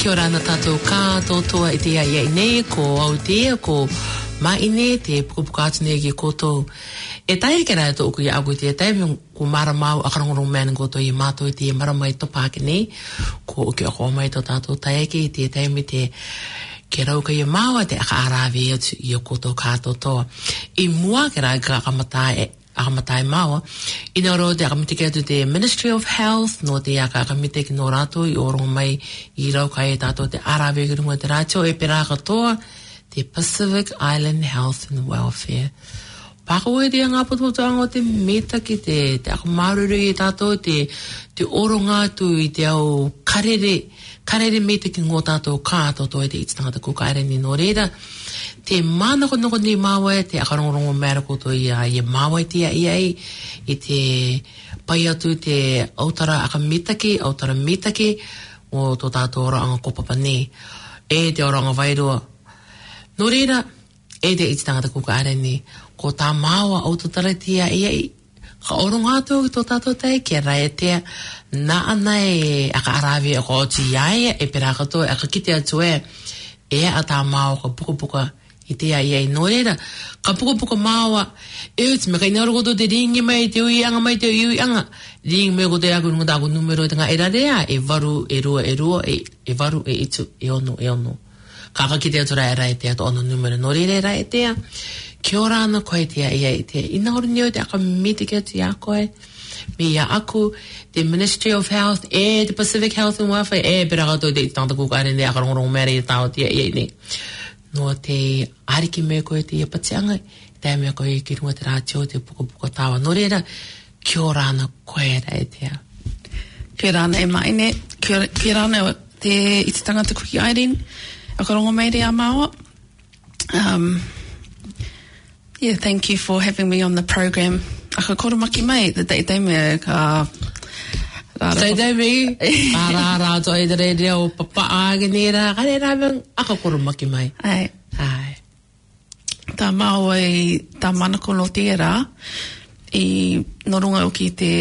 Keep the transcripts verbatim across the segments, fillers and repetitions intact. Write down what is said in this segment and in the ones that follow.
Kia ora na tātou kātotoa I te ia iei nei, ko Aotea, ko Maine, te pukapuka atu nei ki koutou. E tai ke rai tō uku I agu te tai, ko maramau akarongorongo mea koutou I mātou I te maramai topake nei, ko uki o kō mai tō tātou tai eke I te tai me te ke rauka I maua te aka arawe atu I o koutou kātotoa. I mua ke rai ka akamatai e akamatai maua, ina ro te akamitike atu te Ministry of Health, no te aka akamitike no rato I orongo mai I rauka e tātou te arawe ki runga te rātio e pera katoa, te Pacific Island Health and Welfare. Pāko e te ngā pototoanga o te meta ki te, te akamaruru I tātou, te, te oronga atu I te au karere, karere meta ki ngō tātou kātoto e te ititangata kukaere ni no reira. Te mānako noko ni māua te akarongorongo mēra koutou I a I māua I te ia iei, I te pai atu te autara akamitake, autara mitake, o tō tātou oranga kopapa nei, e te oranga wairua. No reira, e te ititangata kukaere ni, ko tā māua autotara te ia iei, ka oronga atu ki tō tātou tei, kia rai te nā ana e aka arawe e ko oti iaia, e pera kato, e aka kite atu e, e a tā māua ka puka puka I te ia iei no reira, ka puka puka māua, e uti me kai nara koto te ringi mai, te ui anga mai, te ui anga, ringi mai koto e aku runga tāku numero I tanga e rarea, e varu, e rua, e rua, e, e varu, e itu, e ono, e ono. Ka ka kite atu rai rai te atu ono numero no reira rai te kia ora ana koe te ia iei te, ina hori nio te aka mitike atu ia koe, me ia aku, te Ministry of Health, e te Pacific Health and Welfare, e pera kato te tangata kukaare ne akarongorongo mea rei tāo te ia iei ne. No te ariki mea koe te ia patianga, te mea koe ki runga te rātio, te puka puka tāwa. No reira, kia ora ana koe rei te. Kia ora ana e Maine, kia ora ana te ititanga te kuki Irene, akarongo mea rei a māua. Um, yeah, thank you for having me on the program. Aka koromaki mai, the day day mea ka... Day day me, a rā rā to e re re o papa āge nera, kare rā vang, aka koromaki mai. Ai. Ai. Tā māua I tā manako no tērā, I norunga o ki te...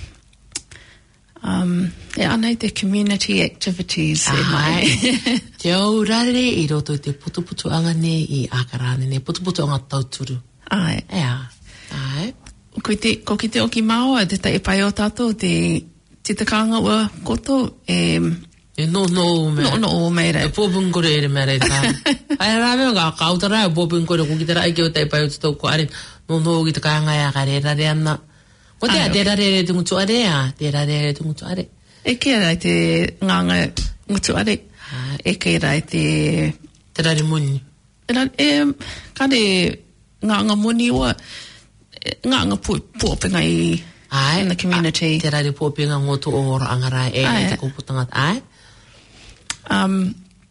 Um, e anei te community activities. Ai. Te au rare I roto te putuputu anga ne I akarane ne, putuputu anga tauturu. Ai. Ea. Ai. Ko, te, ko ki te oki māua, te tai pai o tātou, te, te takanga ua koto, e... E no no o mea. No no o mea. E pōpungkore e re mea rei tā. Ai rāwe ngā kautara e pōpungkore, ko ki te rai ki o tai pai o te tau ko are, no no o ki te kānga e a kare rare ana. Ko te a te rare re te ngutu are a, te rare re te ngutu are. E kia rai te nganga ngutu are. E kia rai te... Te rare muni. E rai, e, kare nganga muni ua, nganga pōpinga I... Ai, in the community. A, te rare pōpinga ngoto o ora angarai e ai. Te kōputanga. Ai. Um,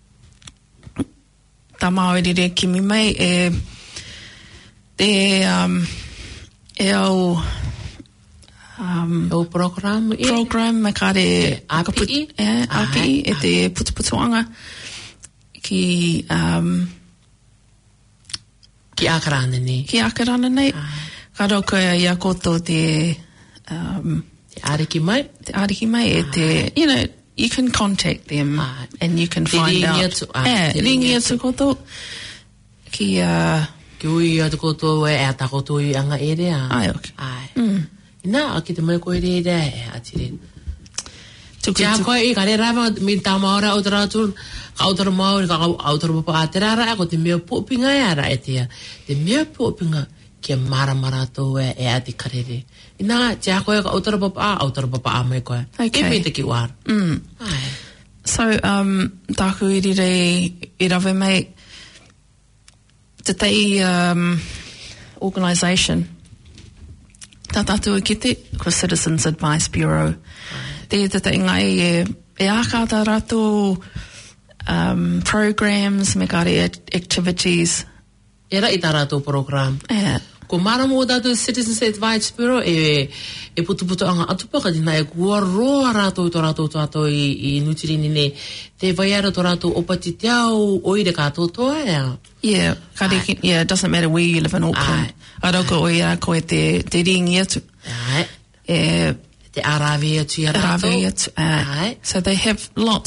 tā maori re kimi mai e... Te... Um, e au... Um, o program e program me kare A P I e A P I e te putuputuanga ki um ki akarana nei ki akarana nei ka rauka ia koto te um te ariki mai te ariki mai e te you know you can contact them Ai. And you can find out e ringi atu koto ki uh ki ui atu koto e ata koto I anga ere a ai okay ai mm. Nā, ki te mai koe re re, e atire. Tia koe I kare rāma, mi tā maora autara atu, ka autara maori, ka autara papa a te rara, ko te mea pōpinga e ara e tia. Te mea pōpinga, kia mara mara tō e, e ati karere. Nā, tia koe ka autara papa a, autara papa a mai koe. Okay. E me te ki wāra. Mm. Ai. So, um, tāku iri rei, I rawe mai, te tei, um, organisation, tā tātua kite, ko Citizens Advice Bureau. Te te te ngai e, e aka tā rātou um, programs, me kare activities. E ra I tā rātou program. Yeah. Ko mara mō tātou Citizens Advice Bureau e, e putu putu anga atupaka dina e kua roa rātou tō rātou tātou I, I nutirini ne. Te vai ara tō rātou opati te au oire kātou toa ea. Yeah, kare, yeah, it doesn't matter where you live in Auckland. Ai rauka o ia koe te, te ringi atu. Ai. E, te arawe atu I rātou. Arawe atu. Uh, Ai. So they have lots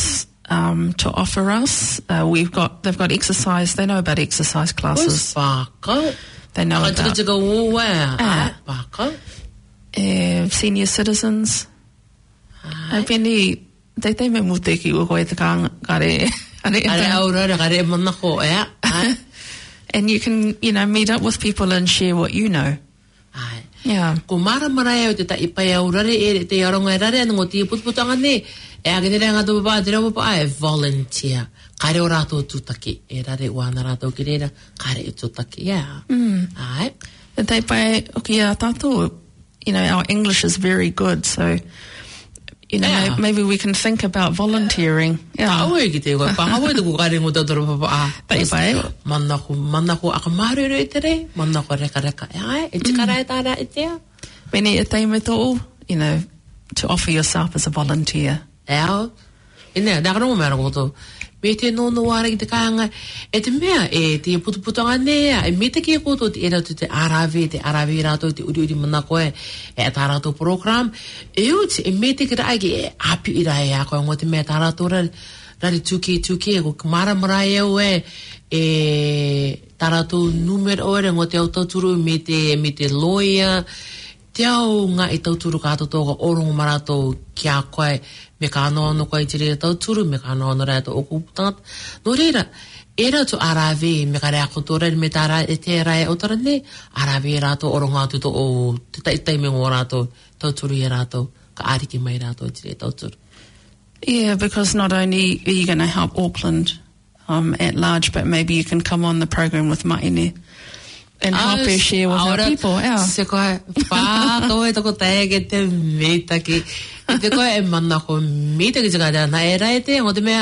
um, to offer us. Uh, we've got, they've got exercise, they know about exercise classes. Whākau. They know Ka about tika o wea. Ah. Whākau. uh, senior citizens. Ai. I peni, te te me mute ki ua koe te kānga, kare. Kare aurora, kare manako, ea. Ai. And you can, you know, meet up with people and share what you know. Ai. Yeah. Ko mara mara e o te tai pai aurare e te aronga e rare anongo tia putputanga ne e agene rea ngā tupa te rau pa e volunteer. Kare o rātou tūtaki e rare ua ana rātou ki reira kare e tūtaki, yeah. Mm. Ai. And they pai, okay, a tātou, you know, our English is very good, so, you know, Yeah. may, maybe we can think about volunteering. Yeah. Pahawa e ki te koe, pahawa e te ko kare ngō tautoro papa a. Pai pai. Mana ko, mana ko aka marero e te rei, mana ko reka reka e ai, e tikara e tāra e tea. Many a time tō, you know, to offer yourself as a volunteer. E au. E nea, nā karongo mea rakoto. Me te nono wāra ki te kāanga, e te mea, e te putuputanga nea, e me te kia koto te era tu te arawe, te arawe rātou, te uri uri mana koe, e tā rātou program, e uti, e me te kira aiki, e api i rai a koe, ngō te mea tā rātou rari, rari tuki tuki, e ko kamara mara e au e, e tā rātou numero ore, ngō te au tauturu, me te, me te lawyer, te au ngā i tauturu kātou tōga orongo maratou ki a koe, me ka anoa no koe i te reira tauturu, me ka anoa no rea tō oku putangata. No reira, e rā tō arawe, me ka rea koto reira me tā rā e te rai o tara ne, arawe e rā tō orongo atu tō o te taitai me ngō rā tō tauturu e rā tō, ka ariki mai rā tō i te reira tauturu. Yeah, because not only are you going to help Auckland um, at large, but maybe you can come on the program with Maine and help her share with our people. Yeah. Se koe, pā tō e toko tae ke te meitaki. I te koe e mana ko meitaki tika te ana e rai te, ngō te mea,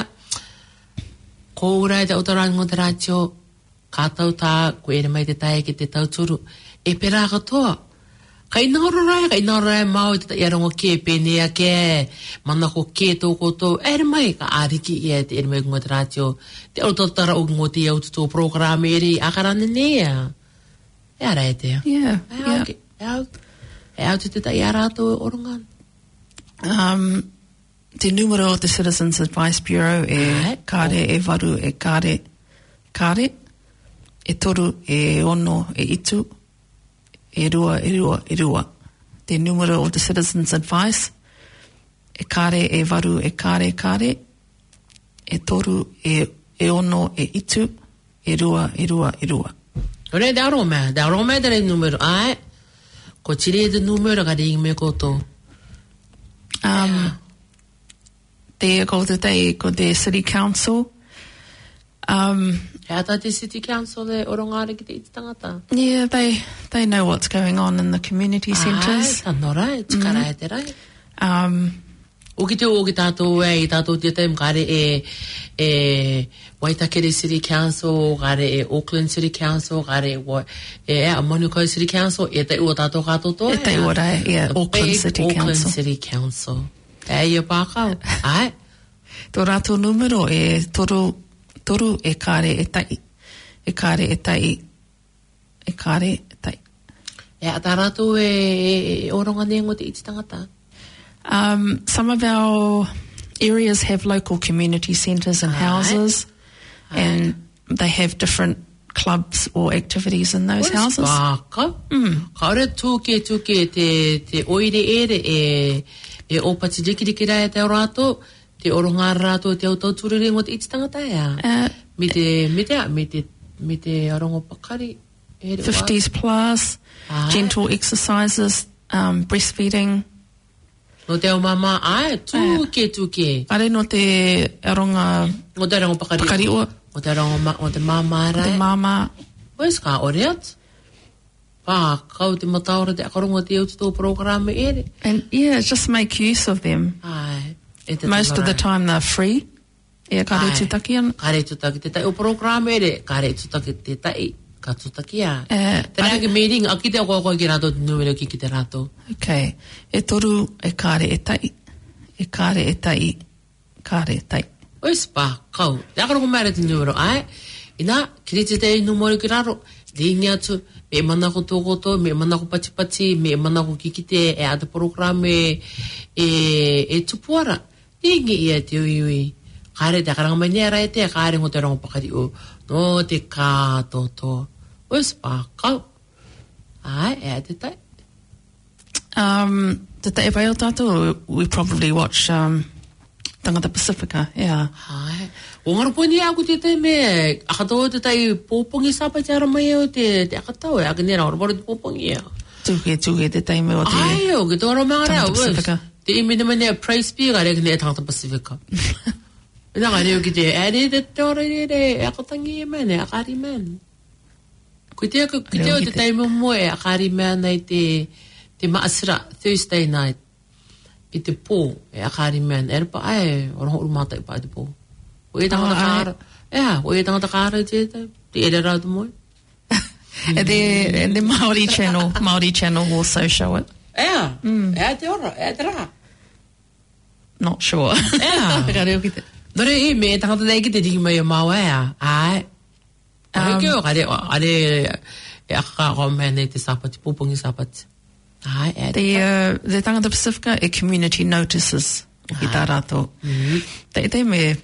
kōura e te otarangi ngō te rātio, kātau tā, ko ere mai te tae ke te tauturu, e pera katoa. Ka inaoro rai, ka inaoro rai mau i te tai arongo ke, pēnea ke, mana ko ke tō koto, ere mai, ka āriki i e te ere mai ngō te rātio, te ototara o ngō te au tō programe eri, akarane nea. E ara e tea. Yeah. E yeah. au, ke- e au, e au te te tai a rātou e orongan. Um, te numero o te Citizens Advice Bureau e Ai. kare e varu e kare kare, e toru e ono e itu, e rua e rua e rua. Te numero o te Citizens Advice e kare e varu e kare kare, e toru e, e ono e itu, e rua e rua e rua. Ore, te arongo mea, te arongo mea te rei numero, ai, ko tire te numero ka ringi me koto. Um, te ko te te ko te City Council. Um, E ata te City Council e orongare ki te iti tangata. Yeah, they they know what's going on in the community centres. Ai, ka nora e, tikara e te rai. Um, O ki te o ki tātou e, i tātou te taim, kare e, e Waitakere City Council, kare e Auckland City Council, kare e, wa- e, e Manukau City Council, e te ua tātou kātou toa. E te ua rai, yeah, The Auckland big City Auckland Council. City Council. E ia pākau. Ai, tō rātou numero e toru, toru e kare e tai. E kare e tai. E kare e tai. e a tā rātou e, e, e oronga ne ngō te iti tangata. Um, some of our areas have local community centres and Aye. houses, and they have different clubs or activities in those houses. Pākau. Mm. Ka ore tūke tūke te, te oire ere e, e opati rikiriki rai te o rātou, te oronga rātou te au tauturere ngō te iti tangata ea. Uh, Me te, me te, me te, me te arongo pakari. E re wā. fifties plus, Aye. gentle exercises, um, breastfeeding. No te au mama, ai, tūke tūke. Are no te aronga Ngō te arongo pakari. pakari ua, Ngō te arongo, ma, ngō te mama te rai. mama. Oes ka ore atu. Pā, kau te mataora te akarongo te au tō programe ere. And yeah, just make use of them. Ai, e te Most of the tamarai. time they're free. Yeah, kare Ai. tutaki ana. Kare tutaki te tai o programe ere, kare tutaki te tai, ka tutaki a. Eh, Te rea ki meeting, a ki te okoa koe ki rātou, te numero ki ki te rātou. Okay. E toru e kare e tai. E kare e tai. Kare e tai. Ois pā, kau. Te akarongo mea te numero, ai. Ina, ki te te numero ki raro, ringi atu, me manako tōkoto, me manako patipati, me manako ki ki te, e a te programe e, e tupuara. Ringi ia te ui ui. Kare te karanga mai nea rai te kare ngo te rongo pakari o no te kātoto. Oes pākau. Ai, ea te tai. Um, te te pai o tātou, we probably watch um, Tangata Pacifica, yeah. Ai, o ngara poni aku te tai me, akatoa te tai pōpongi sapa te ara mai o te, te akatau, e akanera, ora mara te pōpongi ea. Tuke, tuke, te tai me o te Ai, o ke tōra mangara, Tangata Pacifica. Te imi te mane Praise Be, ka reka ne Tangata Pacifica. E nā reo ki te, e re te tōra re re, e akatangi e mene, akari mene. Ko te ako, ki te o te tai mo moe, akari mene nei te, te maasira, Thursday night, i te pō, e akari mene, e repa, ai, ora horu mātai pa te pō. O e tangata kāra, ea, o e tangata kāra te, te ere rau te moe. And the, and the Māori channel, Māori channel also show it. Ea, Mm. ea te ora, ea te rā. Not sure. Ea. Ka reo ki te. Nore e me e tangata nei ki te riki mai o maua ea. Ai. Ai Um, ke o kare, are e akaka o mea nei te sapati, pōpongi sapati. Ai, ea te The, uh, the Tangata Pacifica e community notices ki tā rātou. Mhm. Te te me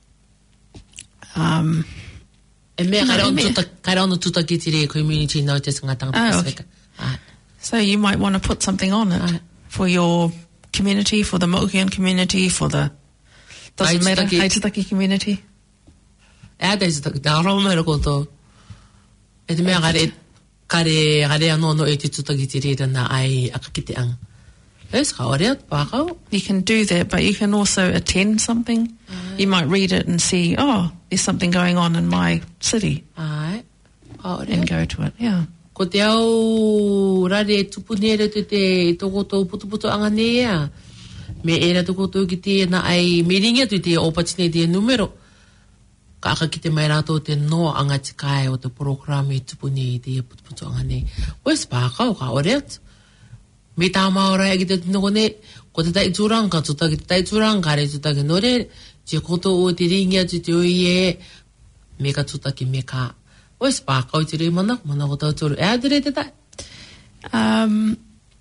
um, E mea No, kare e ono mea. tuta, kare ono tuta ki te re community notice ngā tangata Ah, Pacifica. Ai. so you might want to put something on it Aye. for your community, for the Mohican community, for the doesn't matter, Aitutaki. Aitutaki community. Ea te isi taki, tā rau mea koto. E te mea kare, kare, kare ano no e te tuta ki te re rana ai akakite ang. Es ka ore at pākau. You can do that, but you can also attend something. You might read it and see, oh, there's something going on in my city, Ai. Ka ore and at. go to it. Yeah. Ko te au rare tupunere te te tokoto putuputu anga nea. Me era tokoto ki te na ai me ringa tu te opatine te numero. Ka aka ki te mai rātou te no anga te kai o te programe tupune i te putuputu anga ne. Oes pākau ka ore atu. Me tā maora e ki te tino kone, ko te tai tūranga, tuta ki te tai tūranga, re tuta ki nore, te koto o te ringa tu te oi e, me ka tuta ki me ka. Oes pākau te rei mana, mana ko tau tūru. E adere te tai. Um,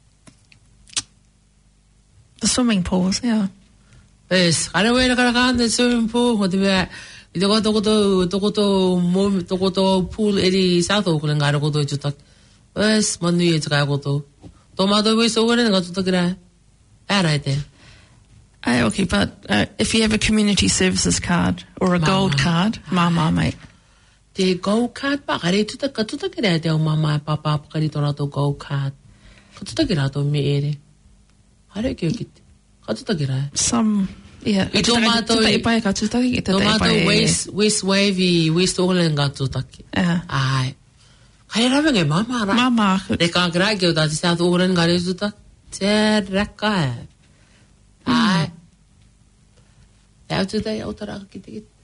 the swimming pools, yeah. Es, kare wera kara kāne swimming pool, ko te mea, i te koto koto, tokoto, mo- tokoto pool eri South Auckland, ngāra koto i tutak. Es, manu i e te kai koto. Tō mātou wei so ore, ngā tutak rai. E rai te. Hey, okay, but uh, if you have a community services card or a Mama. gold card, mama, mate. Te gold card pa, kare tutak, ka tutak rai te au mama e papa, pakari tō rātou gold card. Ka tutak rātou me ere. Hare ki o kite. Ka tutak rai. Some, yeah. I tō mātou i- Tutai pai ka tutaki, i Tō tutai mātou pai. West, West Wavy, West Auckland ngā tutaki. Uh, Ai. Kare rawe ngai mama rai. mama, Re kā kira ki o tā te South Auckland ngā re tutak. Te raka e. Ai. E au te tei au taraka ki te kite.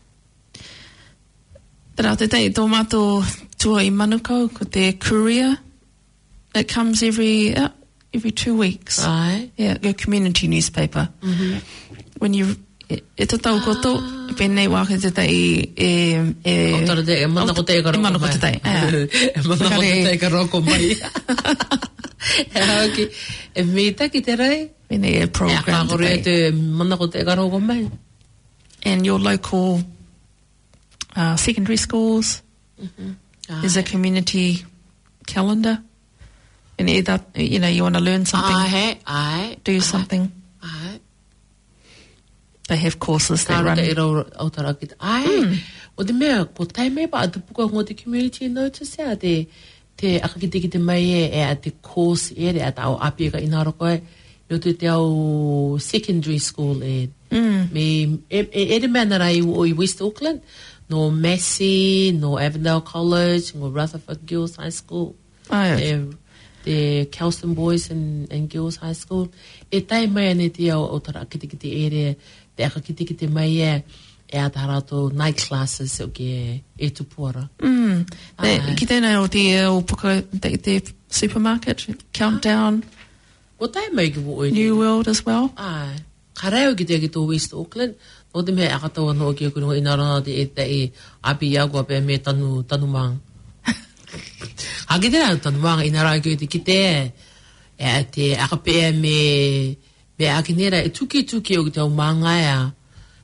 Tera te tei, tō mātou tua i Manukau, ko te courier. It comes every, uh, every two weeks. Ai. Yeah, your community newspaper. Mhm. When you, e, e te tau koto, Ah. pēnei wāke te tei, e, e, O tara te, e mana ko te e ka E roko mana ko mai. te tei, ah. E mana ko te te e ka roko mai. E hau ki, e mita ki te rei. pēnei e E program ka te kore tei. te mana ko te e ka roko mai. And your local uh, secondary schools, there's a Ai. community calendar. And either, you know, you want to learn something, Ai, ai. do ai, something. Ai. They have courses that Tāra te e run. rau au tara ki te. Ai. O te mea, ko tai mea pa atu puka ngō te community notice ea, te, te akakite ki te mai e, e a te course e, re a ta au api e ka ina roko e, no te te au secondary school e. Mm. Me, e, e, e re mea nara i, o i West Auckland, no Massey, no Avondale College, no Rutherford Girls High School, Oh, the, the Kelston Boys and, and Girls High School. E tai mai ane te au o tara akite ki te ere, te akakite ki te mai e, e a tā rātou night classes o ke e tupuara. mm. Ai. They, ki tēnei o te o puka, the, the supermarket, Countdown, Ko tai mai ki wo oi. New World as well. Ai. Ka reo ki te ki tō West Auckland, no te mea akatawa no ki o kuru ina rana te e te e api iagua pe me tanu, tanu maang. Ha ki te rau tanu maang ina rau ki o te ki te e a te akapea me me a ki nera e tuki tuki o ki te au maanga ea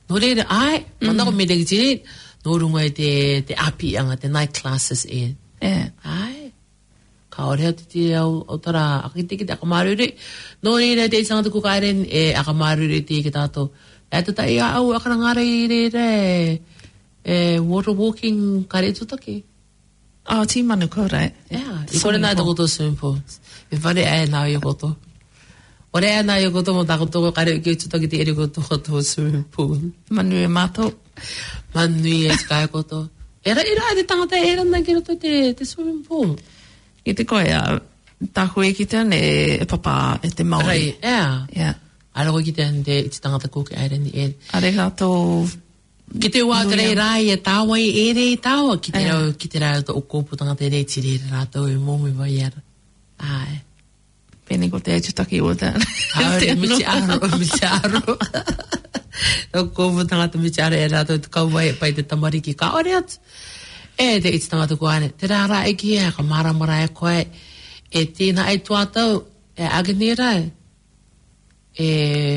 no reira ai, mana ko me de giri, no runga te te api anga te night classes e. Yeah. Ai. Ka ore te te au o tara akite ki te akamaruri. No reira te isanga te kukairen e akamaruri te ki tato. E te tai au akarangara i reira e water walking kare tutaki. Oh, ti manu ko right. Yeah. I kore nai te koto swimming pool. E whare e nā i koto. Ore e nā i koto mo takoto kare uki tutaki te eri koto koto swimming pool. Manu e mātou. Manui e skai koto. Era ira te tangata e rana ki roto te, te swimming pool. I te koe a, tahu e ki tēne e papa e te Māori. Rai, ea. Yeah. Ara koe ki tēne te iti tangata koke aireni e. Are kātou... Ki te ua te rei rai e tāwa i e rei tāwa. Ki te rau, ki te rau to o kōpu tangata e rei tiri e rātou e momi vai ara. Ai. Pēne ko te aitutaki o tēne. Aore, miti aro, miti aro. O kōpu tangata miti aro e rātou te kauwai e pai te tamariki. Ka ore atu. E te iti tangata ko ane. Te rāra e ki e, ka maramara e koe. E tēnā e tuatau, e aganira e. E...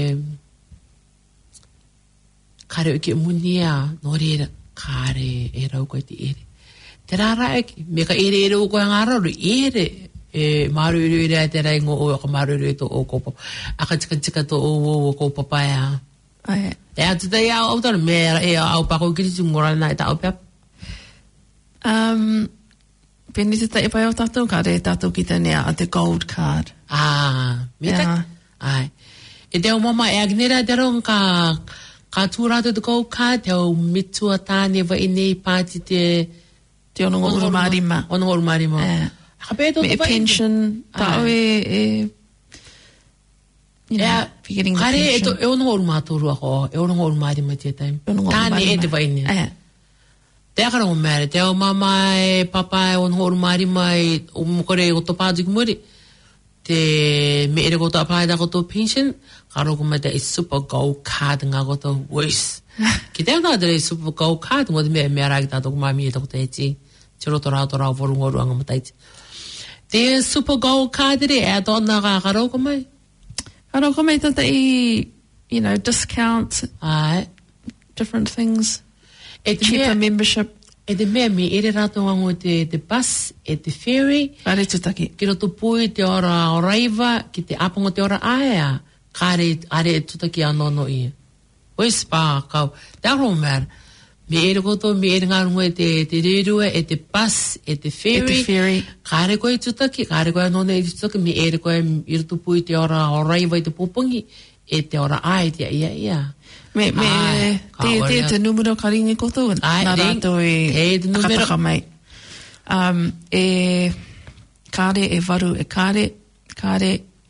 Kare uki munia, no reira, kare e rau koe te ere. Te rāra e ki, me ka ere ere o koe ngāraru, ere. E maru iru ere a te rai ngō o ka maru iru e to o kōpa. Aka tika tika to o o o kōpa pai a. Ai. E atu te ia au tara, me e au pako kiriti ngora nai ta au pia. Um, Pēne te tai pai o tātou, kare tātou ki tēne a te gold card. Ah, me Yeah. tak. Ai. E te o mama e agnera te rong ka... Ka tūrata te gold card, te o mitua tāne wa inei pāti te... Te ono ngō marima. Ono ngō marima. Yeah. Ka pēto Me e pension, tāo e... e you know, yeah. forgetting the Kare e pension. to, e ono ngō mātoru ako, e ono ngō marima te taim. E ono ngō Tāne e marima. te wa inei. Eh. Te akara o mere, te o mama e papa e ono ngō marima e o mokore o to pātuki muri. Te me ere koto apply da koto pension, karo ko mai te super gold card ngā koto voice. Ki te ana te super gold card, ngō te mea mea rāki tātou kumami e toko te eti. Te roto rāto rā voru ngōru anga mataiti. Te super gold card re, e tōna kā karo ko mai? Karo ko mei tata i, you know, discounts, Ai. different things, E te cheaper mea, membership. e te mea me ere rāto ango te, te bus, e te ferry, Are tutaki. ki roto pui te ora o raiva, ki te apango te ora aea, kāre are e tutaki anō no ia. Ois pā kau. Te aro mea, me ere koto, me ere ngārungo e te, te rerua, e te bus, e te ferry, E te ferry. kāre koe tutaki, kāre koe anō e tutaki, me ere koe i roto pui te ora o raiva i te popongi, e te ora ae te ia ia. Me, me, Ai, ka te, te, ore te numero ka ringi koto, Ai, nā ring. rātou e Hei te numero. akataka mai. Um, e kāre e waru e kāre, kāre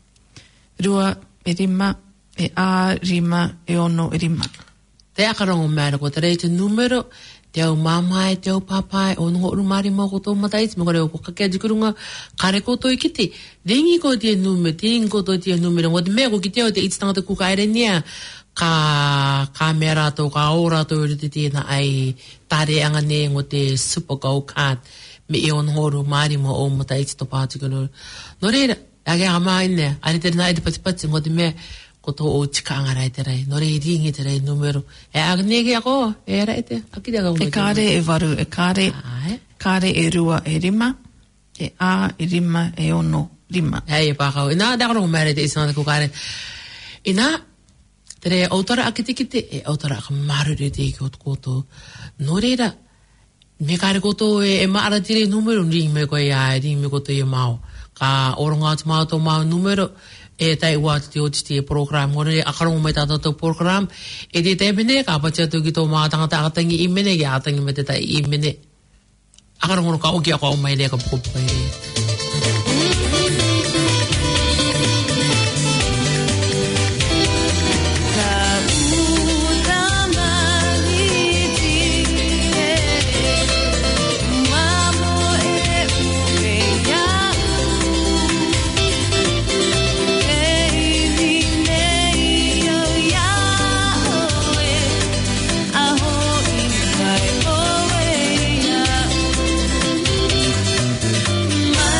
rua e rima, e ā rima e ono e rima. Te akarongo mea ko te rei te numero, te au mamae, te au papae, o nungo urumari mo koto mataiti, me kore o kakea dikurunga, kare koto i kiti, ringi ko te numero, te ringi koto te numero, o te mea ko ki te o te ititangata kuka ere nia, ka, ka mea rātou, ka o rātou uri te tēnā ai, tare anga ne ngo te super gold card, me e o nungo urumari mo o mataiti to pātuku no. No reira, ake a maa ine, are te nai te patipati, ngo te mea, koto o tika angarai te rei, no rei ringi te rei numero. E agnege ako, e rei te, akide ako. E kāre e waru, e kāre, Ai. kāre e rua e rima, e ā e rima e ono rima. Hei, e pākau. Ina, te akarongo mere te isana te kukare. Ina, te rei autara akitikite, e autara aka marure te iki o koto. No reira, me kāre koto e, e maara te rei numero, ringi me koe ai, ringi me koto i e mao. Ka oronga atu mao tō mao numero, e tai ua te o te program, ngore akarongo mai tātou tō program, e te te mene, ka pati atu ki tō mā tangata akatangi i mene, ki akatangi me te tai i mene. Akarongo no ka oki ako o mai rea ka pukupai rea. My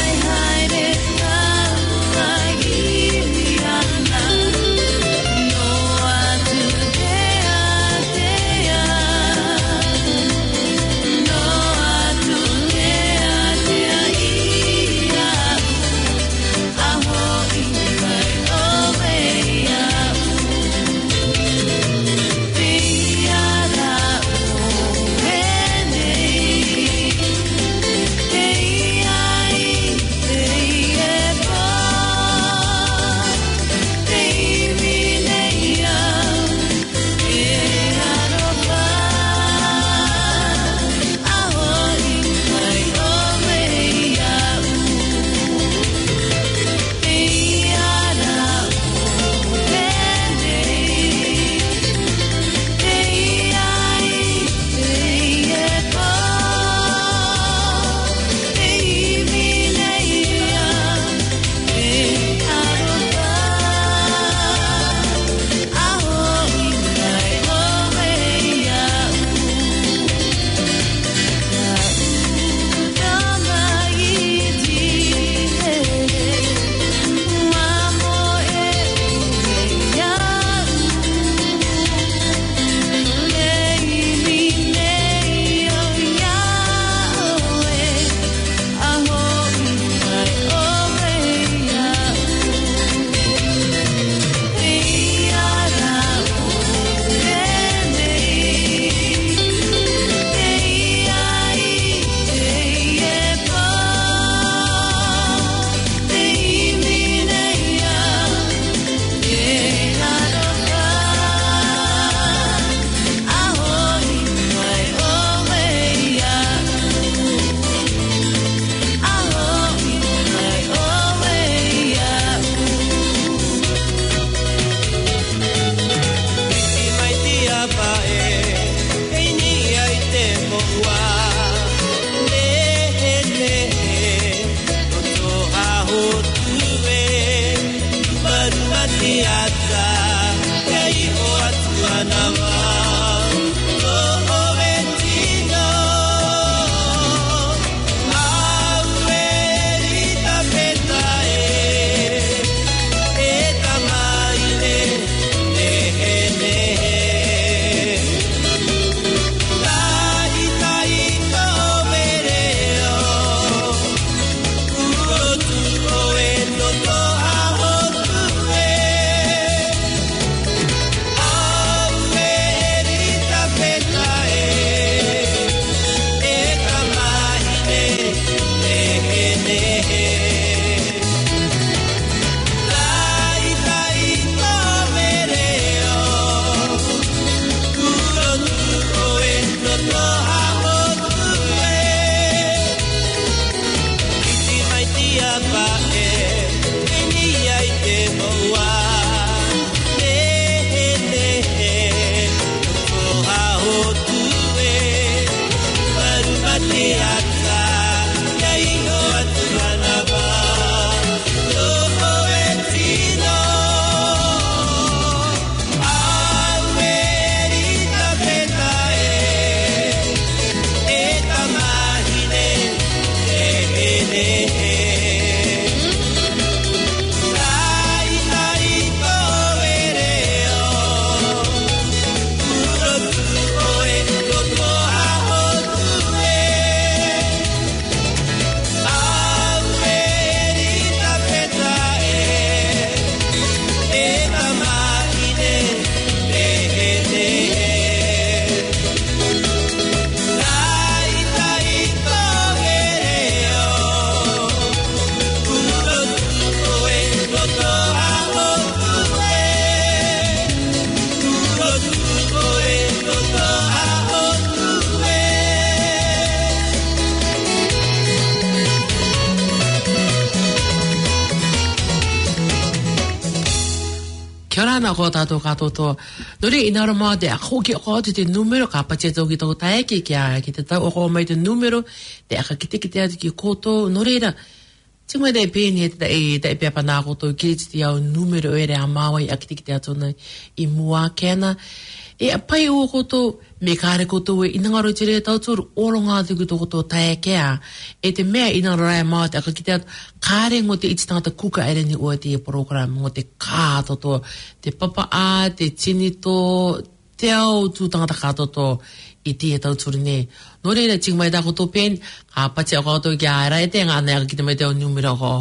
Kiorana ko tato kato to. Nori inaro mo de ako ki ako te numero ka pa cheto ki to tae ki kia ki te tau ako mai te numero de aka ki te ki te ati ki koto nori ra. Tingwe de peni e te e te pe pa na ko to ki te au numero e re a mawa i aki te ki te ato na i mua kena. E a pai o koto me kare koto e inangaro tere tau tōru oronga tuku to koto tae kea. E te mea inangaro rai maa te aka ki te atu kare ngo te iti tangata kuka ere ni ua te program ngo te kātoto, te papa a, te tinito, te au tū tangata kātoto i te tau tūri ne. Nō reira tingmai tā koto pen, ka pati au kātoto ki a rai te ngā nei aka ki te mai te au numero ko.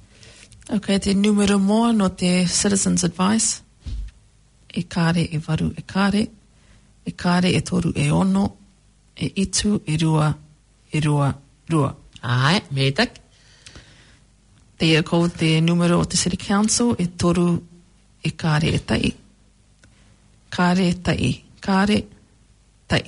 Okay, te numero moa no te Citizens Advice. E kare e waru e kare, e kare e toru e ono, e itu e rua, e rua, rua. Ai, me tak. Te e kou te numero o te City Council, e toru e kare e tai. Kare e tai, kare, tai.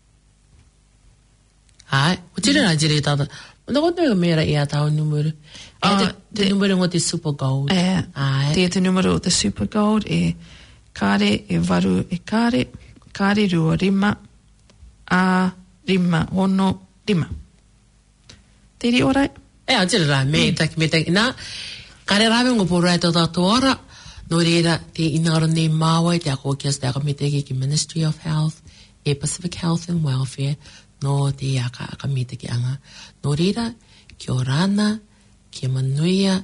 Ai, o tira mm. na jire tata. Ona ko te mera i a tau numero. E uh, te, te, te numero o te Super Gold. E, ai. Te te numero o te Super Gold, e kare e waru e kare, kare rua rima, a rima ono rima. Te ri orai? E a tira rā, me mm. tak, me tak. Nā, kare rāwe ngō pōrai tō tātou ora, nō reira te inara nei māwai, te ako kia te aka me te ki Ministry of Health, e Pacific Health and Welfare, nō te aka aka me te ki anga. Nō reira, kia orana, kia manuia,